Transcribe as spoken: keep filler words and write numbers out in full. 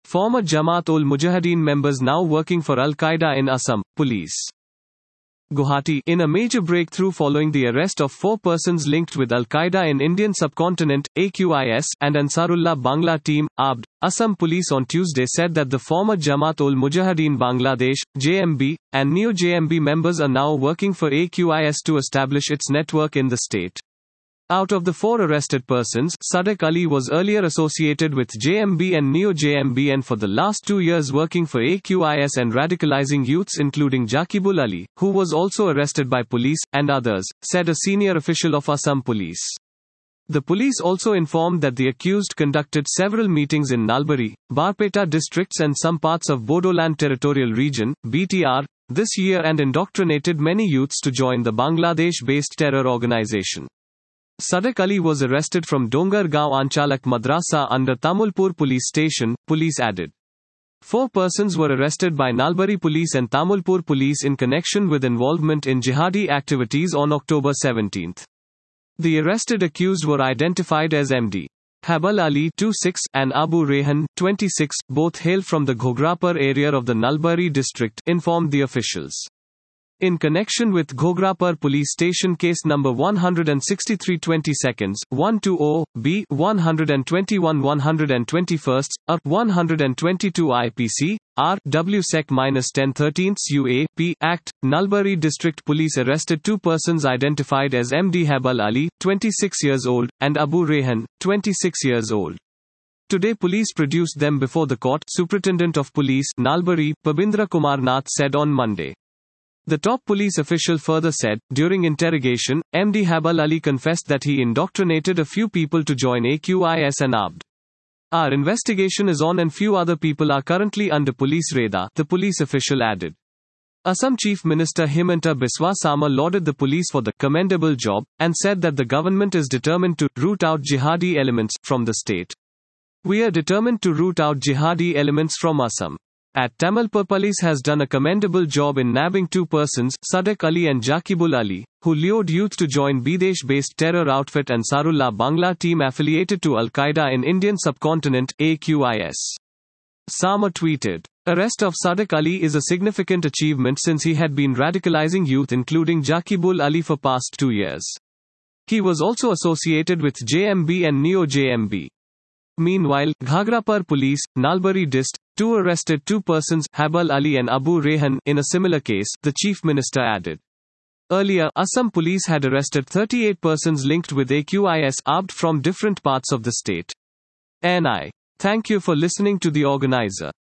Former Jamaat-ul-Mujahideen members now working for Al-Qaeda in Assam, police. Guwahati, in a major breakthrough following the arrest of four persons linked with Al-Qaeda in Indian subcontinent, A Q I S, and Ansarullah Bangla team, A B D, Assam police on Tuesday said that the former Jamaat-ul-Mujahideen Bangladesh, J M B, and Neo-J M B members are now working for A Q I S to establish its network in the state. Out of the four arrested persons, Sadiq Ali was earlier associated with J M B and Neo-J M B and for the last two years working for A Q I S and radicalizing youths including Jaqibul Ali, who was also arrested by police, and others, said a senior official of Assam Police. The police also informed that the accused conducted several meetings in Nalbari, Barpeta districts and some parts of Bodoland Territorial Region, B T R, this year and indoctrinated many youths to join the Bangladesh-based terror organization. Sadiq Ali was arrested from Dongargaon Anchalak Madrasa under Tamulpur police station, police added. Four persons were arrested by Nalbari police and Tamulpur police in connection with involvement in jihadi activities on October seventeenth. The arrested accused were identified as M D Habal Ali twenty-six and Abu Rehan twenty-six, both hail from the Ghograpur area of the Nalbari district, informed the officials. In connection with Ghograpur police station case number one sixty-three twenty seconds, one twenty, B one twenty-one one twenty-one, A one twenty-two I P C, R W Sec-ten thirteen U A P Act, Nalbari District Police arrested two persons identified as M D Habal Ali, twenty-six years old, and Abu Rehan, twenty-six years old. Today police produced them before the court, Superintendent of Police, Nalbari, Pabindra Kumar Nath said on Monday. The top police official further said, during interrogation, M D Habal Ali confessed that he indoctrinated a few people to join A Q I S and A B D. Our investigation is on and few other people are currently under police radar, the police official added. Assam Chief Minister Himanta Biswa Sarma lauded the police for the commendable job, and said that the government is determined to root out jihadi elements from the state. We are determined to root out jihadi elements from Assam. At Tamilpur police has done a commendable job in nabbing two persons, Sadiq Ali and Jaqibul Ali, who lured youth to join Bidesh-based terror outfit Ansarullah Bangla team affiliated to Al-Qaeda in Indian subcontinent, A Q I S. Sarma tweeted. Arrest of Sadiq Ali is a significant achievement since he had been radicalizing youth including Jaqibul Ali for past two years. He was also associated with J M B and Neo-J M B. Meanwhile, Ghograpur police, Nalbari Dist, two arrested two persons, Habal Ali and Abu Rehan, in a similar case, the chief minister added. Earlier, Assam police had arrested thirty-eight persons linked with A Q I S A B D from different parts of the state. N I. Thank you for listening to the organizer.